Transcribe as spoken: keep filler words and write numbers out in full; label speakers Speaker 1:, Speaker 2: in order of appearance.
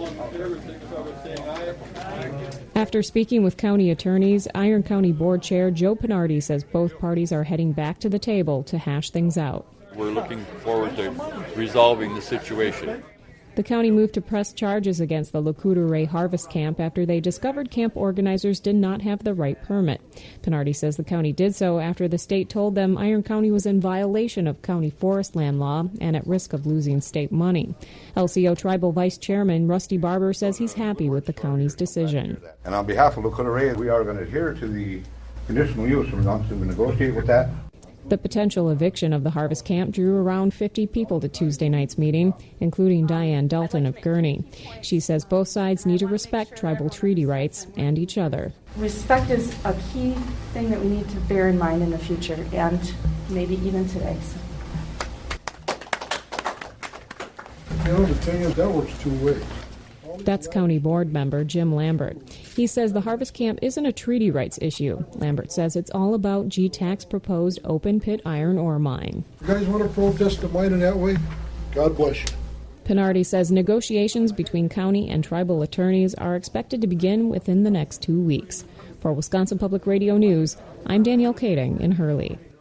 Speaker 1: After speaking with county attorneys, Iron County Board Chair Joe Pinardi says both parties are heading back to the table to hash things out.
Speaker 2: We're looking forward to resolving the situation.
Speaker 1: The county moved to press charges against the Lakota Harvest Camp after they discovered camp organizers did not have the right permit. Pinardi says the county did so after the state told them Iron County was in violation of county forest land law and at risk of losing state money. L C O Tribal Vice Chairman Rusty Barber says he's happy with the county's decision.
Speaker 3: And on behalf of Lakota, we are going to adhere to the conditional use. We're going to negotiate with that.
Speaker 1: The potential eviction of the Harvest Camp drew around fifty people to Tuesday night's meeting, including Diane Dalton of Gurnee. She says both sides need to respect tribal treaty rights and each other.
Speaker 4: Respect is a key thing that we need to bear in mind in the future, and maybe even today. So.
Speaker 5: You know, the thing is, that works two ways.
Speaker 1: That's County Board member Jim Lambert. He says the Harvest Camp isn't a treaty rights issue. Lambert says it's all about G TAC's proposed open-pit iron ore mine.
Speaker 5: You guys want to protest the mine in that way? God bless you.
Speaker 1: Pinardi says negotiations between county and tribal attorneys are expected to begin within the next two weeks. For Wisconsin Public Radio News, I'm Danielle Kading in Hurley.